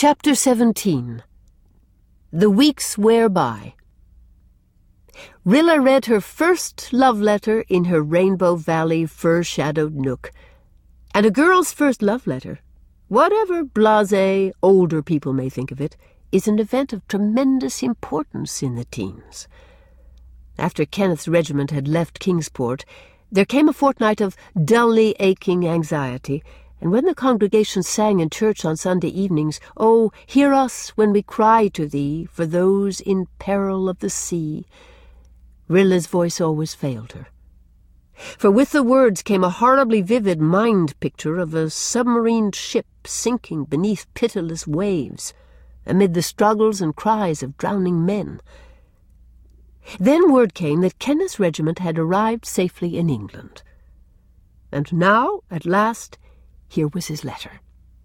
Chapter 17. The weeks wear by. Rilla read her first love letter in her Rainbow Valley fir-shadowed nook. And a girl's first love letter, whatever blasé older people may think of it, is an event of tremendous importance in the teens. After Kenneth's regiment had left Kingsport, there came a fortnight of dully aching anxiety, and when the congregation sang in church on Sunday evenings, "Oh, hear us when we cry to thee for those in peril of the sea," Rilla's voice always failed her. For with the words came a horribly vivid mind picture of a submarine ship sinking beneath pitiless waves, amid the struggles and cries of drowning men. Then word came that Kenneth's regiment had arrived safely in England. And now, at last, here was his letter.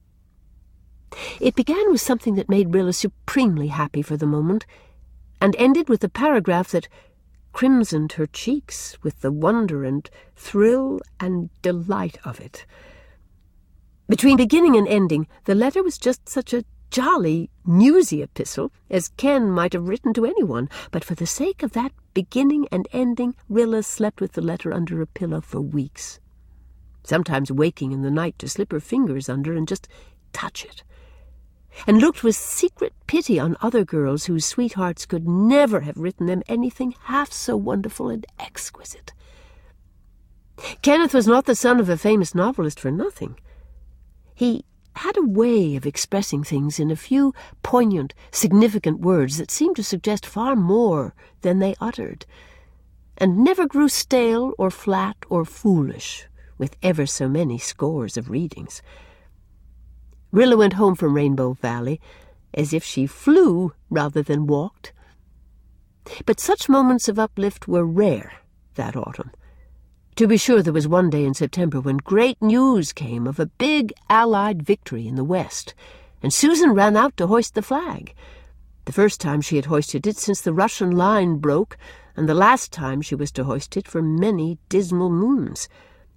It began with something that made Rilla supremely happy for the moment, and ended with a paragraph that crimsoned her cheeks with the wonder and thrill and delight of it. Between beginning and ending, the letter was just such a jolly, newsy epistle as Ken might have written to anyone, but for the sake of that beginning and ending, Rilla slept with the letter under a pillow for weeks, sometimes waking in the night to slip her fingers under and just touch it, and looked with secret pity on other girls whose sweethearts could never have written them anything half so wonderful and exquisite. Kenneth was not the son of a famous novelist for nothing. He had a way of expressing things in a few poignant, significant words that seemed to suggest far more than they uttered, and never grew stale or flat or foolish with ever so many scores of readings. Rilla went home from Rainbow Valley as if she flew rather than walked. But such moments of uplift were rare that autumn. To be sure, there was one day in September when great news came of a big Allied victory in the West, and Susan ran out to hoist the flag. The first time she had hoisted it since the Russian line broke, and the last time she was to hoist it for many dismal moons.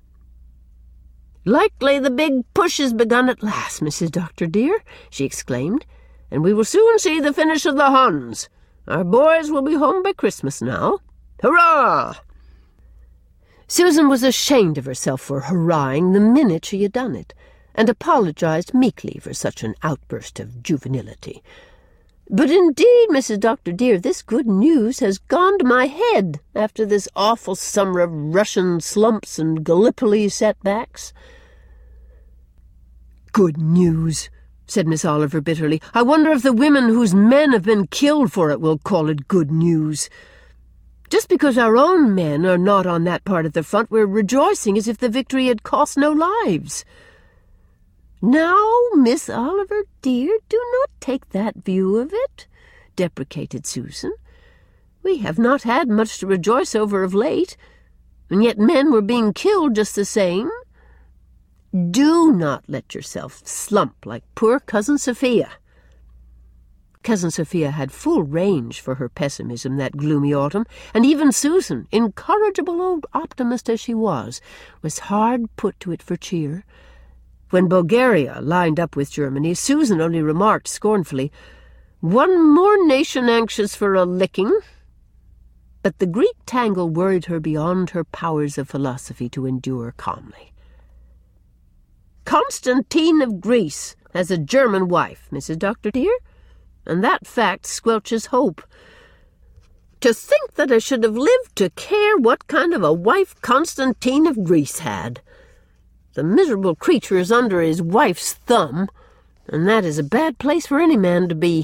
"Likely the big push has begun at last, Mrs. Doctor dear," she exclaimed, "and we will soon see the finish of the Huns. Our boys will be home by Christmas now. Hurrah!" Susan was ashamed of herself for hurrahing the minute she had done it, and apologized meekly for such an outburst of juvenility. "But indeed, Mrs. Doctor dear, this good news has gone to my head after this awful summer of Russian slumps and Gallipoli setbacks." "Good news," said Miss Oliver bitterly. "I wonder if the women whose men have been killed for it will call it good news. Just because our own men are not on that part of the front, we're rejoicing as if the victory had cost no lives." "Now, Miss Oliver, dear, do not take that view of it," deprecated Susan. "We have not had much to rejoice over of late, and yet men were being killed just the same. Do not let yourself slump like poor Cousin Sophia." Cousin Sophia had full range for her pessimism that gloomy autumn, and even Susan, incorrigible old optimist as she was hard put to it for cheer. When Bulgaria lined up with Germany, Susan only remarked scornfully, "One more nation anxious for a licking." But the Greek tangle worried her beyond her powers of philosophy to endure calmly. "Constantine of Greece has a German wife, Mrs. Doctor dear, and that fact squelches hope. To think that I should have lived to care what kind of a wife Constantine of Greece had. The miserable creature is under his wife's thumb, and that is a bad place for any man to be.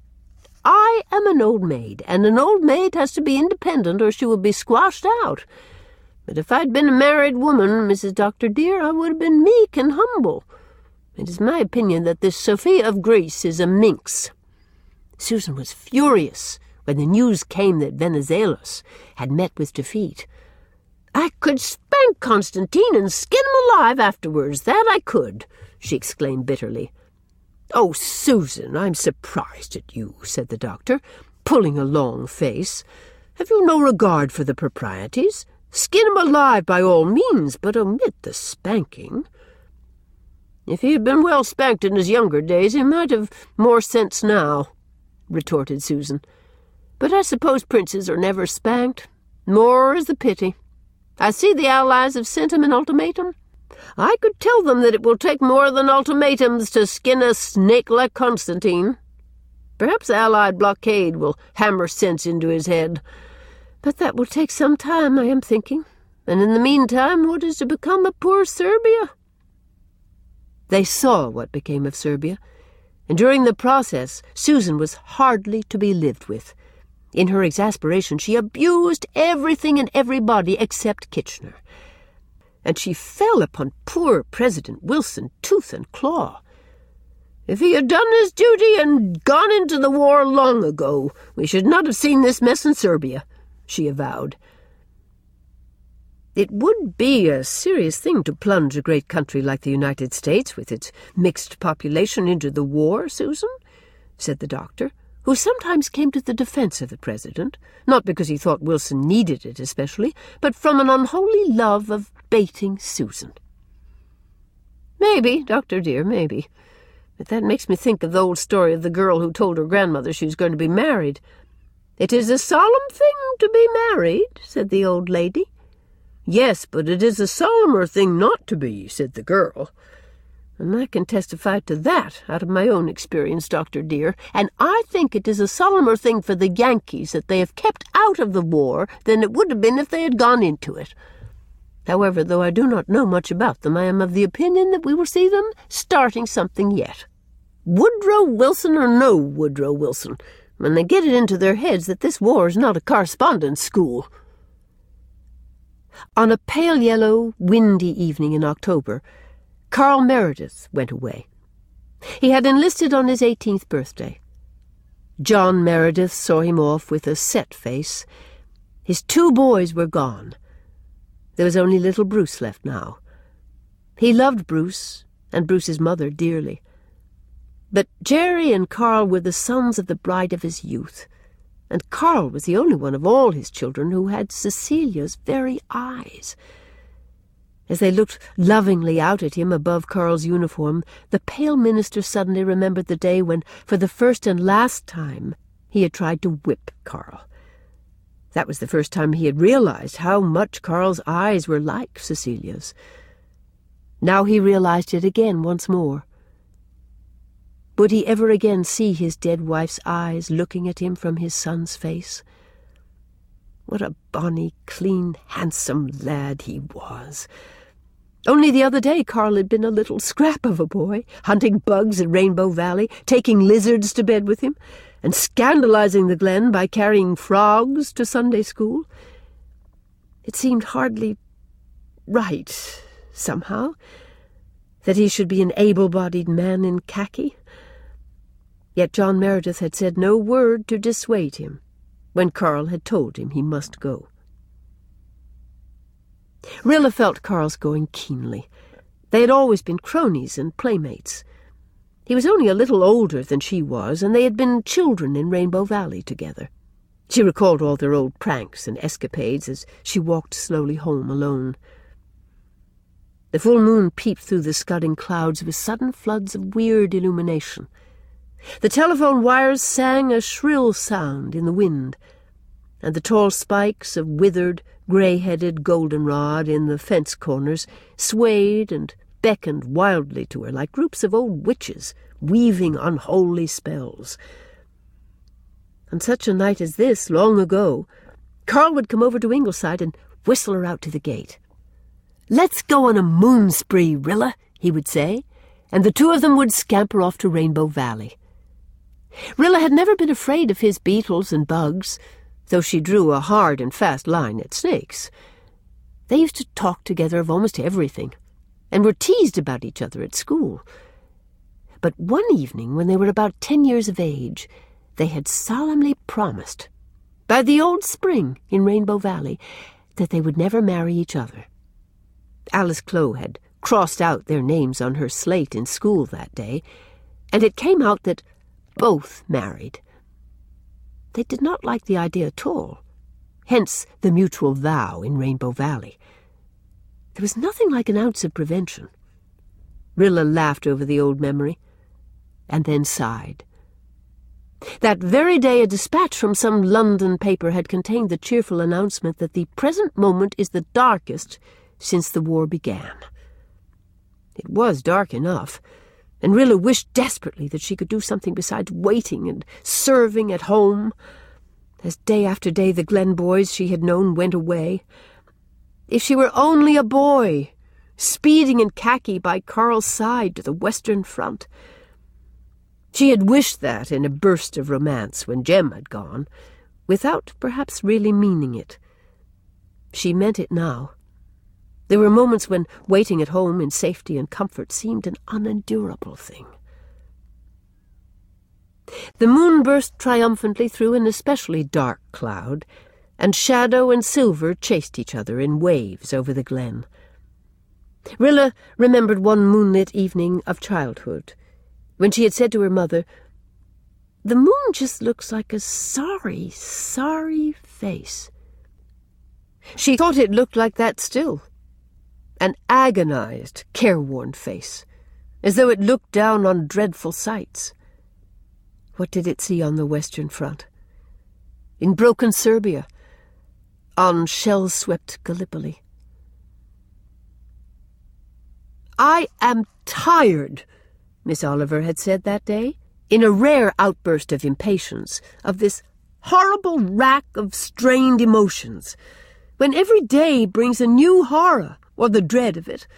I am an old maid, and an old maid has to be independent or she will be squashed out. But if I'd been a married woman, Mrs. Doctor dear, I would have been meek and humble. It is my opinion that this Sophia of Greece is a minx." Susan was furious when the news came that Venizelos had met with defeat. "I could spank Constantine and skin him alive afterwards, that I could," she exclaimed bitterly. "Oh, Susan, I'm surprised at you," said the doctor, pulling a long face. "Have you no regard for the proprieties? Skin him alive by all means, but omit the spanking." "If he had been well spanked in his younger days, he might have more sense now," retorted Susan. "But I suppose princes are never spanked. More is the pity. I see the Allies have sent him an ultimatum. I could tell them that it will take more than ultimatums to skin a snake like Constantine. Perhaps the Allied blockade will hammer sense into his head. But that will take some time, I am thinking. And in the meantime, what is to become of poor Serbia?" They saw what became of Serbia, and during the process Susan was hardly to be lived with. In her exasperation, she abused everything and everybody except Kitchener. And she fell upon poor President Wilson tooth and claw. "If he had done his duty and gone into the war long ago, we should not have seen this mess in Serbia," she avowed. "It would be a serious thing to plunge a great country like the United States, with its mixed population, into the war, Susan," said the doctor, who sometimes came to the defense of the president, not because he thought Wilson needed it especially, but from an unholy love of baiting Susan. "Maybe, doctor dear, maybe. But that makes me think of the old story of the girl who told her grandmother she was going to be married. 'It is a solemn thing to be married,' said the old lady. 'Yes, but it is a solemner thing not to be,' said the girl. And I can testify to that out of my own experience, doctor dear, and I think it is a solemner thing for the Yankees that they have kept out of the war than it would have been if they had gone into it. However, though I do not know much about them, I am of the opinion that we will see them starting something yet. Woodrow Wilson or no Woodrow Wilson, when they get it into their heads that this war is not a correspondence school." On a pale yellow, windy evening in October, Carl Meredith went away. He had enlisted on his 18th birthday. John Meredith saw him off with a set face. His 2 boys were gone. There was only little Bruce left now. He loved Bruce and Bruce's mother dearly. But Jerry and Carl were the sons of the bride of his youth, and Carl was the only one of all his children who had Cecilia's very eyes. As they looked lovingly out at him above Carl's uniform, the pale minister suddenly remembered the day when, for the first and last time, he had tried to whip Carl. That was the first time he had realized how much Carl's eyes were like Cecilia's. Now he realized it again once more. Would he ever again see his dead wife's eyes looking at him from his son's face? What a bonny, clean, handsome lad he was! Only the other day Carl had been a little scrap of a boy, hunting bugs at Rainbow Valley, taking lizards to bed with him, and scandalizing the Glen by carrying frogs to Sunday school. It seemed hardly right, somehow, that he should be an able-bodied man in khaki. Yet John Meredith had said no word to dissuade him when Carl had told him he must go. Rilla felt Carl's going keenly. They had always been cronies and playmates. He was only a little older than she was, and they had been children in Rainbow Valley together. She recalled all their old pranks and escapades as she walked slowly home alone. The full moon peeped through the scudding clouds with sudden floods of weird illumination. The telephone wires sang a shrill sound in the wind, and the tall spikes of withered, grey-headed goldenrod in the fence corners swayed and beckoned wildly to her like groups of old witches weaving unholy spells. On such a night as this, long ago, Carl would come over to Ingleside and whistle her out to the gate. "Let's go on a moon spree, Rilla," he would say, and the 2 of them would scamper off to Rainbow Valley. Rilla had never been afraid of his beetles and bugs, though she drew a hard and fast line at snakes. They used to talk together of almost everything, and were teased about each other at school. But one evening, when they were about 10 years of age, they had solemnly promised, by the old spring in Rainbow Valley, that they would never marry each other. Alice Clow had crossed out their names on her slate in school that day, and it came out that both married. They did not like the idea at all, hence the mutual vow in Rainbow Valley. There was nothing like an ounce of prevention. Rilla laughed over the old memory, and then sighed. That very day a dispatch from some London paper had contained the cheerful announcement that the present moment is the darkest since the war began. It was dark enough, and Rilla wished desperately that she could do something besides waiting and serving at home, as day after day the Glen boys she had known went away. If she were only a boy, speeding in khaki by Carl's side to the Western Front. She had wished that in a burst of romance when Jem had gone, without perhaps really meaning it. She meant it now. There were moments when waiting at home in safety and comfort seemed an unendurable thing. The moon burst triumphantly through an especially dark cloud, and shadow and silver chased each other in waves over the glen. Rilla remembered one moonlit evening of childhood, when she had said to her mother, "The moon just looks like a sorry, sorry face." She thought it looked like that still, an agonized, careworn face, as though it looked down on dreadful sights. What did it see on the Western Front? In broken Serbia? On shell-swept Gallipoli? "I am tired," Miss Oliver had said that day, in a rare outburst of impatience, "of this horrible rack of strained emotions, when every day brings a new horror, or the dread of it.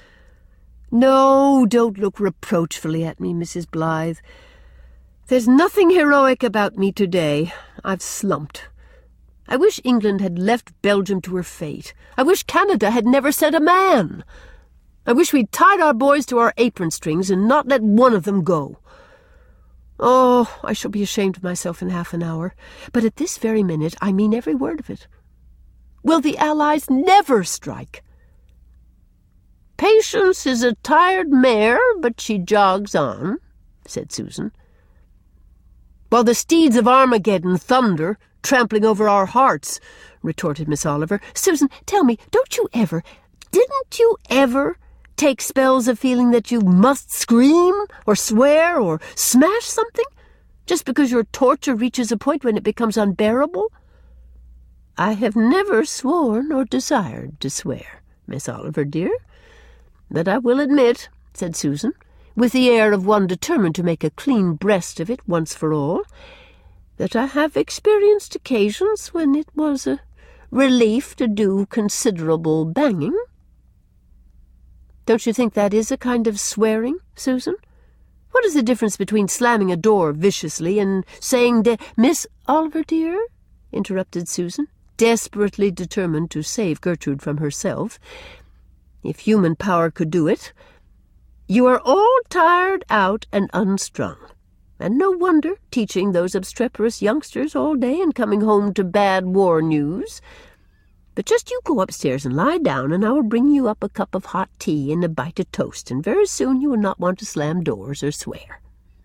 No, don't look reproachfully at me, Mrs. Blythe. There's nothing heroic about me today. I've slumped. I wish England had left Belgium to her fate. I wish Canada had never sent a man. I wish we'd tied our boys to our apron strings and not let one of them go. Oh, I shall be ashamed of myself in half an hour, but at this very minute I mean every word of it. Will the Allies never strike?" "Patience is a tired mare, but she jogs on," said Susan. "While the steeds of Armageddon thunder, trampling over our hearts," retorted Miss Oliver. "Susan, tell me, didn't you ever take spells of feeling that you must scream or swear or smash something, just because your torture reaches a point when it becomes unbearable?" "I have never sworn or desired to swear, Miss Oliver, dear, but I will admit," said Susan, with the air of one determined to make a clean breast of it once for all, "that I have experienced occasions when it was a relief to do considerable banging." "Don't you think that is a kind of swearing, Susan? What is the difference between slamming a door viciously and saying Miss Oliver, dear," interrupted Susan, desperately determined to save Gertrude from herself, if human power could do it, "you are all tired out and unstrung, and no wonder, teaching those obstreperous youngsters all day and coming home to bad war news. But just you go upstairs and lie down, and I will bring you up a cup of hot tea and a bite of toast, and very soon you will not want to slam doors or swear."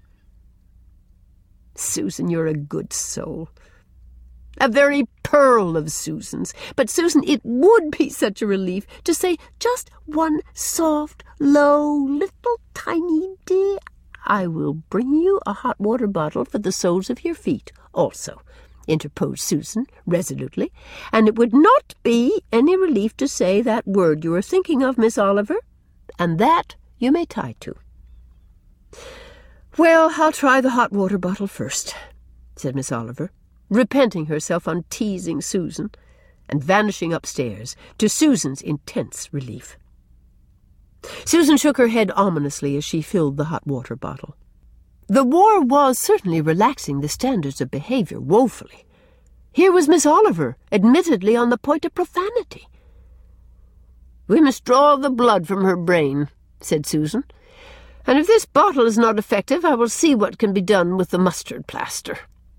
"Susan, you're a good soul. A very pearl of Susans. But, Susan, it would be such a relief to say just one soft, low, little tiny dear—" "I will bring you a hot water bottle for the soles of your feet also," interposed Susan resolutely, "and it would not be any relief to say that word you are thinking of, Miss Oliver, and that you may tie to." "Well, I'll try the hot water bottle first," said Miss Oliver, repenting herself on teasing Susan, and vanishing upstairs, to Susan's intense relief. Susan shook her head ominously as she filled the hot water bottle. The war was certainly relaxing the standards of behaviour woefully. Here was Miss Oliver, admittedly on the point of profanity. "We must draw the blood from her brain," said Susan, "and if this bottle is not effective, I will see what can be done with the mustard plaster."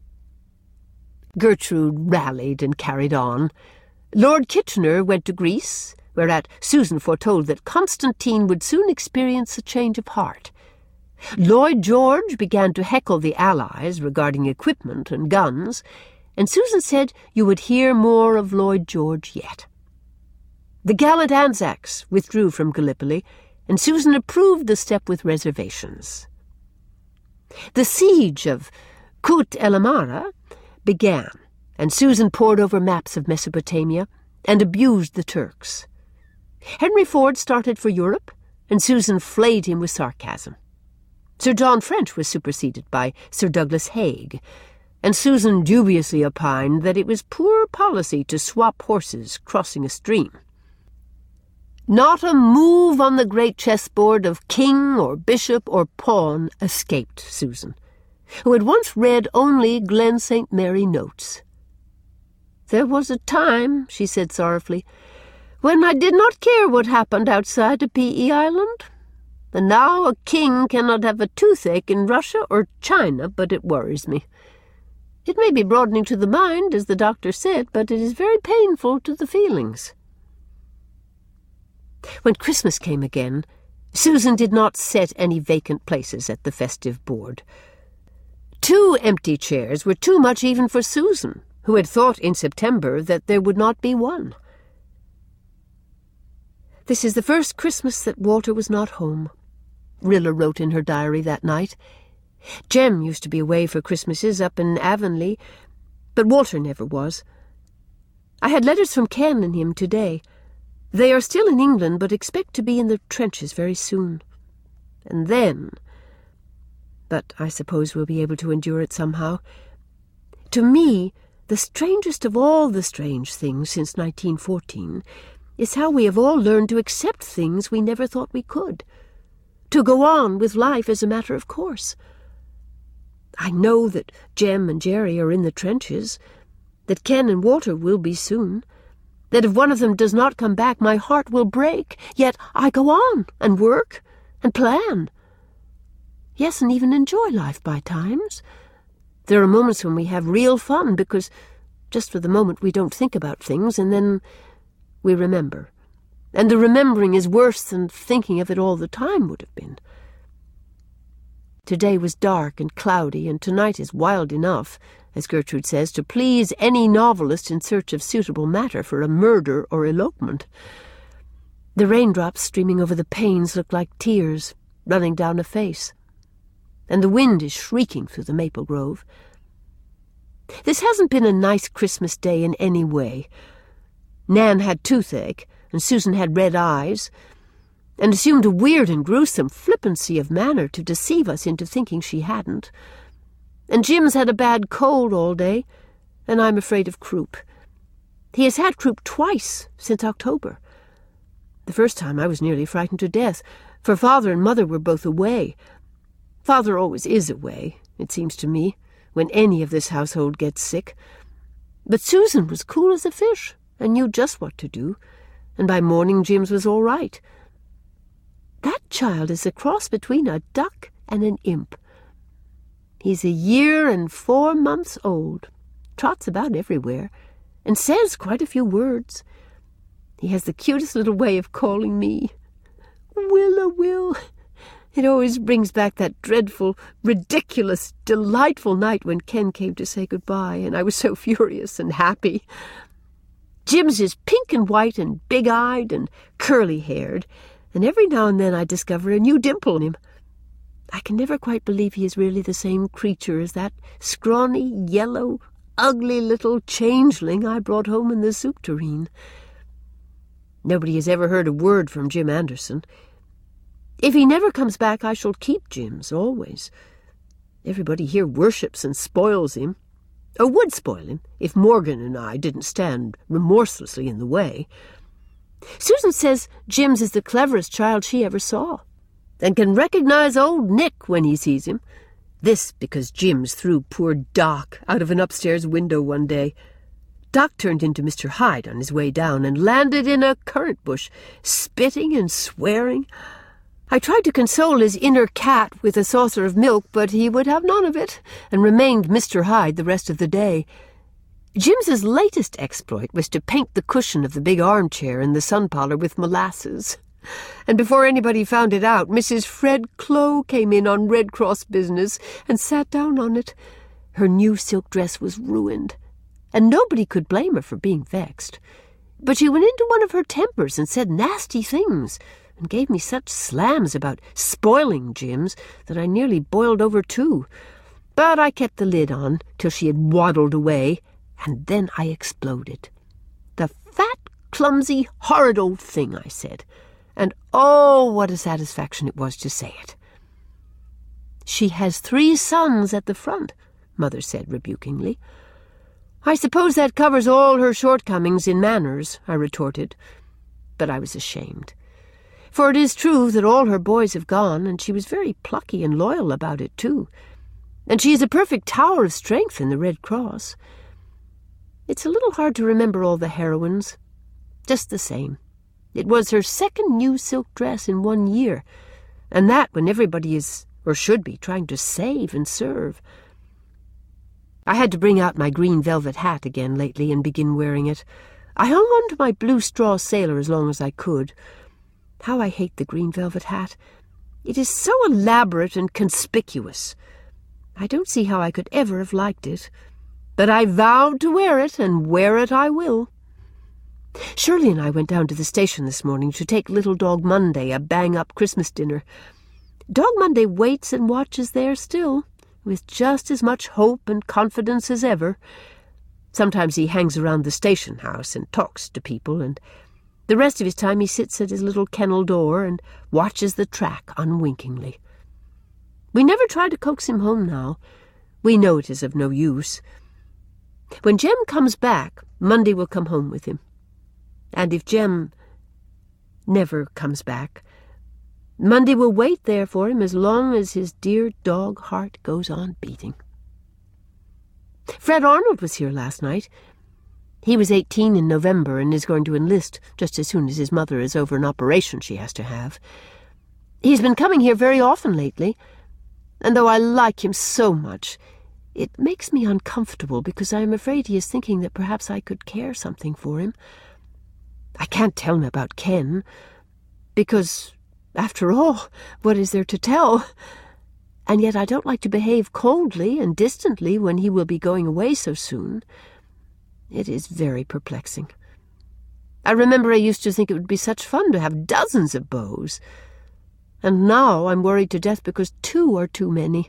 Gertrude rallied and carried on. Lord Kitchener went to Greece, whereat Susan foretold that Constantine would soon experience a change of heart. Lloyd George began to heckle the Allies regarding equipment and guns, and Susan said you would hear more of Lloyd George yet. The gallant Anzacs withdrew from Gallipoli, and Susan approved the step with reservations. The siege of Kut el Amara began, and Susan pored over maps of Mesopotamia and abused the Turks. Henry Ford started for Europe, and Susan flayed him with sarcasm. Sir John French was superseded by Sir Douglas Haig, and Susan dubiously opined that it was poor policy to swap horses crossing a stream. Not a move on the great chessboard of king or bishop or pawn escaped Susan, who had once read only Glen St. Mary notes. "There was a time," she said sorrowfully, "when I did not care what happened outside of P.E. Island. And now a king cannot have a toothache in Russia or China, but it worries me. It may be broadening to the mind, as the doctor said, but it is very painful to the feelings." When Christmas came again, Susan did not set any vacant places at the festive board. 2 empty chairs were too much even for Susan, who had thought in September that there would not be one. "This is the first Christmas that Walter was not home," Rilla wrote in her diary that night. "Jem used to be away for Christmases up in Avonlea, but Walter never was. I had letters from Ken and him today. They are still in England, but expect to be in the trenches very soon. And then... but I suppose we'll be able to endure it somehow. To me, the strangest of all the strange things since 1914 is how we have all learned to accept things we never thought we could, to go on with life as a matter of course. I know that Jem and Jerry are in the trenches, that Ken and Walter will be soon, that if one of them does not come back, my heart will break, yet I go on and work and plan. Yes, and even enjoy life by times. There are moments when we have real fun, because just for the moment we don't think about things, and then we remember. And the remembering is worse than thinking of it all the time would have been. Today was dark and cloudy, and tonight is wild enough, as Gertrude says, to please any novelist in search of suitable matter for a murder or elopement. The raindrops streaming over the panes look like tears running down a face, and the wind is shrieking through the maple grove. This hasn't been a nice Christmas day in any way. Nan had toothache, and Susan had red eyes, and assumed a weird and gruesome flippancy of manner to deceive us into thinking she hadn't. And Jim's had a bad cold all day, and I'm afraid of croup. He has had croup twice since October. The first time I was nearly frightened to death, for Father and Mother were both away. Father always is away, it seems to me, when any of this household gets sick. But Susan was cool as a fish, and knew just what to do, and by morning Jim's was all right. That child is a cross between a duck and an imp. He's 1 year and 4 months old, trots about everywhere, and says quite a few words. He has the cutest little way of calling me Will-a-will. It always brings back that dreadful, ridiculous, delightful night when Ken came to say goodbye, and I was so furious and happy. Jim's is pink and white and big-eyed and curly-haired, and every now and then I discover a new dimple in him. I can never quite believe he is really the same creature as that scrawny, yellow, ugly little changeling I brought home in the soup tureen. Nobody has ever heard a word from Jim Anderson. If he never comes back, I shall keep Jim's, always. Everybody here worships and spoils him, or would spoil him if Morgan and I didn't stand remorselessly in the way. Susan says Jim's is the cleverest child she ever saw, and can recognize old Nick when he sees him. This because Jim's threw poor Doc out of an upstairs window one day. Doc turned into Mr. Hyde on his way down and landed in a currant bush, spitting and swearing. I tried to console his inner cat with a saucer of milk, but he would have none of it, and remained Mr. Hyde the rest of the day. Jim's latest exploit was to paint the cushion of the big armchair in the sun parlour with molasses. And before anybody found it out, Mrs. Fred Clow came in on Red Cross business and sat down on it. Her new silk dress was ruined, and nobody could blame her for being vexed. But she went into one of her tempers and said nasty things, and gave me such slams about spoiling Jims that I nearly boiled over too. But I kept the lid on till she had waddled away, and then I exploded. "The fat, clumsy, horrid old thing," I said, and oh, what a satisfaction it was to say it. "She has 3 sons at the front," Mother said rebukingly. "I suppose that covers all her shortcomings in manners," I retorted. But I was ashamed. For it is true that all her boys have gone, and she was very plucky and loyal about it too. And she is a perfect tower of strength in the Red Cross. It's a little hard to remember all the heroines. Just the same. It was her 2nd new silk dress in 1 year, and that when everybody is, or should be, trying to save and serve. I had to bring out my green velvet hat again lately and begin wearing it. I hung on to my blue straw sailor as long as I could. How I hate the green velvet hat. It is so elaborate and conspicuous. I don't see how I could ever have liked it. But I vowed to wear it, and wear it I will. Shirley and I went down to the station this morning to take Little Dog Monday a bang-up Christmas dinner. Dog Monday waits and watches there still, with just as much hope and confidence as ever. Sometimes he hangs around the station house and talks to people, and the rest of his time he sits at his little kennel door and watches the track unwinkingly. We never try to coax him home now. We know it is of no use. When Jem comes back, Monday will come home with him. And if Jem never comes back, Monday will wait there for him as long as his dear dog heart goes on beating. Fred Arnold was here last night. He was 18 in November and is going to enlist just as soon as his mother is over an operation she has to have. He's been coming here very often lately, and though I like him so much, it makes me uncomfortable because I am afraid he is thinking that perhaps I could care something for him. I can't tell him about Ken, because, after all, what is there to tell? And yet I don't like to behave coldly and distantly when he will be going away so soon. It is very perplexing. I remember I used to think it would be such fun to have dozens of beaux, and now I'm worried to death because 2 are too many.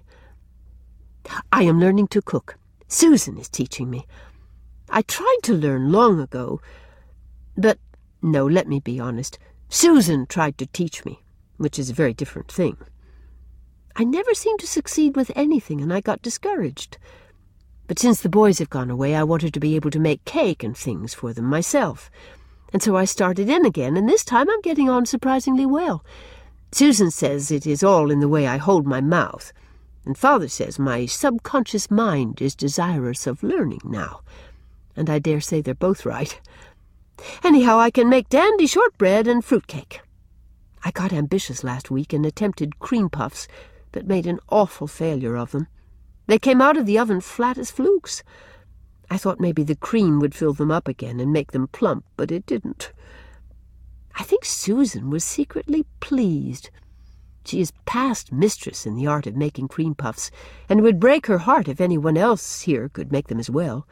I am learning to cook. Susan is teaching me. I tried to learn long ago, but no, let me be honest. Susan tried to teach me, which is a very different thing. I never seemed to succeed with anything, and I got discouraged. But since the boys have gone away, I wanted to be able to make cake and things for them myself. And so I started in again, and this time I'm getting on surprisingly well. Susan says it is all in the way I hold my mouth, and Father says my subconscious mind is desirous of learning now, and I dare say they're both right. Anyhow, I can make dandy shortbread and fruitcake. I got ambitious last week and attempted cream puffs, but made an awful failure of them. They came out of the oven flat as flukes. I thought maybe the cream would fill them up again and make them plump, but it didn't. I think Susan was secretly pleased. She is past mistress in the art of making cream puffs, and it would break her heart if anyone else here could make them as well.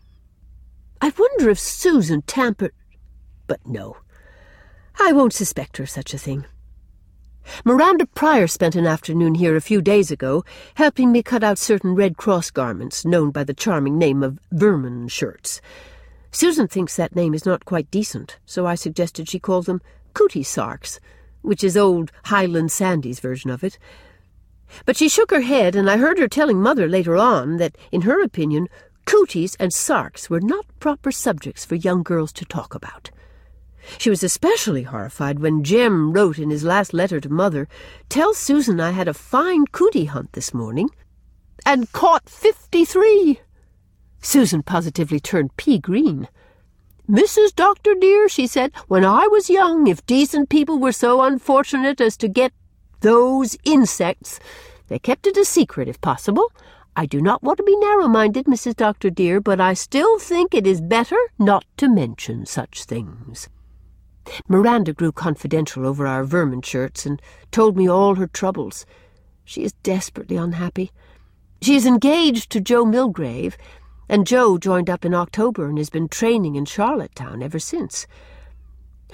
I wonder if Susan tampered... But no, I won't suspect her such a thing. Miranda Pryor spent an afternoon here a few days ago, helping me cut out certain Red Cross garments known by the charming name of vermin shirts. Susan thinks that name is not quite decent, so I suggested she call them cootie sarks, which is old Highland Sandy's version of it. But she shook her head, and I heard her telling Mother later on that, in her opinion, cooties and sarks were not proper subjects for young girls to talk about. She was especially horrified when Jem wrote in his last letter to Mother, "Tell Susan I had a fine cootie hunt this morning, and caught 53. Susan positively turned pea-green. "Mrs. Dr. dear," she said, "when I was young, if decent people were so unfortunate as to get those insects, they kept it a secret if possible. I do not want to be narrow-minded, Mrs. Dr. dear, but I still think it is better not to mention such things." Miranda grew confidential over our vermin shirts and told me all her troubles. She is desperately unhappy. She is engaged to Joe Milgrave, and Joe joined up in October and has been training in Charlottetown ever since.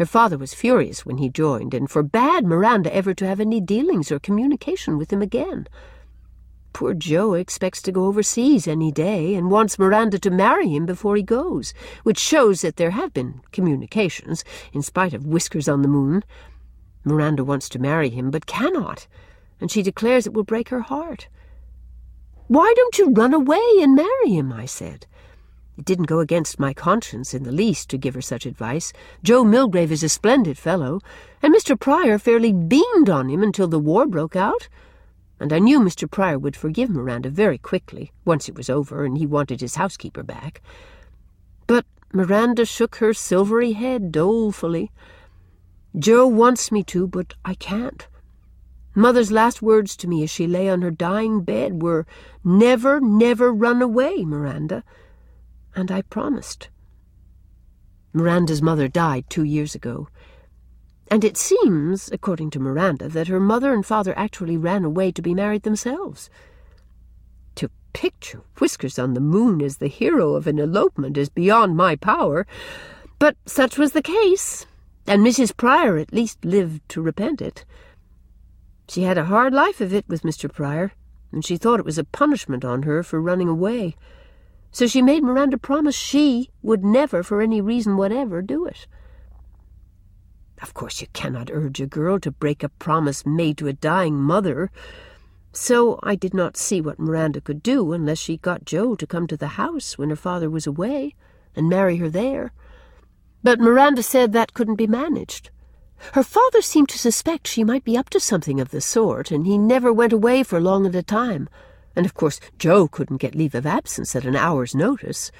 Her father was furious when he joined, and forbade Miranda ever to have any dealings or communication with him again. Poor Joe expects to go overseas any day and wants Miranda to marry him before he goes, which shows that there have been communications, in spite of Whiskers on the Moon. Miranda wants to marry him, but cannot, and she declares it will break her heart. "Why don't you run away and marry him?" I said. It didn't go against my conscience in the least to give her such advice. Joe Milgrave is a splendid fellow, and Mr. Pryor fairly beamed on him until the war broke out. And I knew Mr. Pryor would forgive Miranda very quickly, once it was over and he wanted his housekeeper back. But Miranda shook her silvery head dolefully. "Joe wants me to, but I can't. Mother's last words to me as she lay on her dying bed were, 'Never, never run away, Miranda.' And I promised." Miranda's mother died 2 years ago. And it seems, according to Miranda, that her mother and father actually ran away to be married themselves. To picture Whiskers on the Moon as the hero of an elopement is beyond my power, but such was the case, and Mrs. Pryor at least lived to repent it. She had a hard life of it with Mr. Pryor, and she thought it was a punishment on her for running away. So she made Miranda promise she would never, for any reason whatever, do it. Of course, you cannot urge a girl to break a promise made to a dying mother, so I did not see what Miranda could do unless she got Joe to come to the house when her father was away and marry her there. But Miranda said that couldn't be managed. Her father seemed to suspect she might be up to something of the sort, and he never went away for long at a time. And of course Joe couldn't get leave of absence at an hour's notice.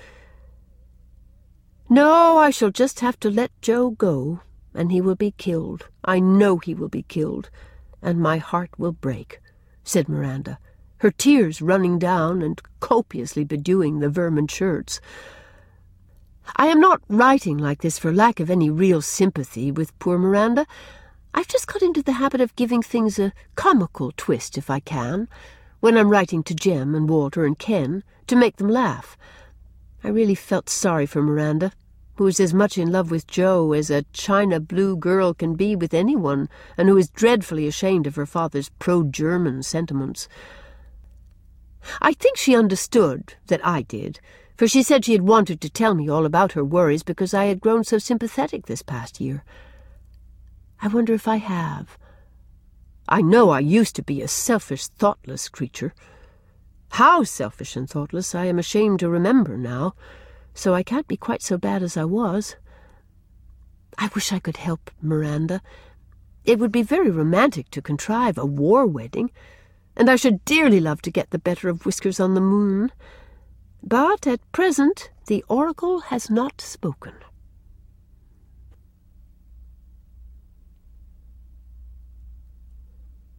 No, I shall just have to let Joe go, and he will be killed. I know he will be killed, and my heart will break," said Miranda, her tears running down and copiously bedewing the vermin shirts. I am not writing like this for lack of any real sympathy with poor Miranda. I've just got into the habit of giving things a comical twist, if I can, when I'm writing to Jem and Walter and Ken, to make them laugh. I really felt sorry for Miranda, who is as much in love with Joe as a China blue girl can be with anyone, and who is dreadfully ashamed of her father's pro-German sentiments. I think she understood that I did, for she said she had wanted to tell me all about her worries because I had grown so sympathetic this past year. I wonder if I have. I know I used to be a selfish, thoughtless creature. How selfish and thoughtless I am ashamed to remember now, so I can't be quite so bad as I was. I wish I could help Miranda. It would be very romantic to contrive a war wedding, and I should dearly love to get the better of Whiskers on the Moon. But at present the oracle has not spoken.